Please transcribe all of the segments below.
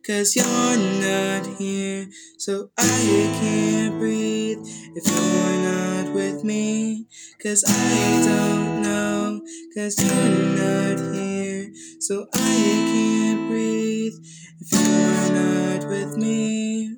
'cause you're not here. So I can't breathe if you're not with me. 'Cause I don't know, 'cause you're not here. So I can't breathe if you're not with me.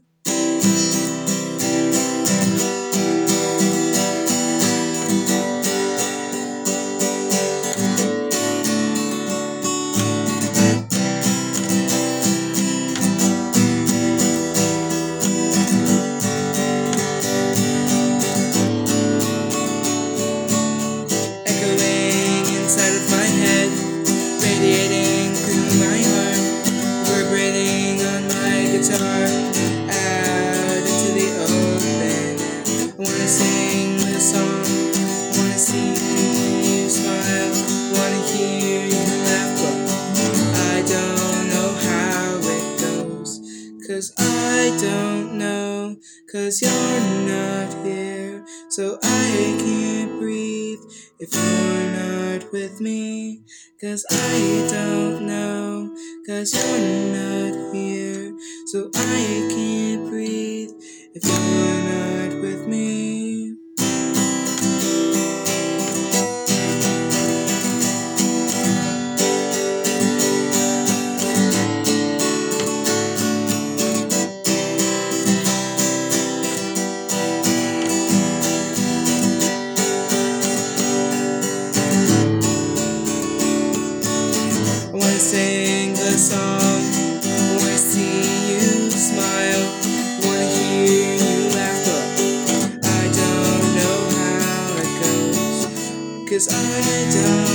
Echoing inside of my head, radiating through my heart, reverberating on my guitar, out into the open. I wanna sing the song, I wanna see you smile, I wanna hear you laugh, but I don't know how it goes. 'Cause I don't know, 'cause you're not here. So I can't breathe if you're not with me. 'Cause I don't know, 'cause you're not here. So I can't breathe if you're not with me. I wanna sing the song, I wanna see you smile, I wanna hear you laugh, but I don't know how it goes. 'Cause I don't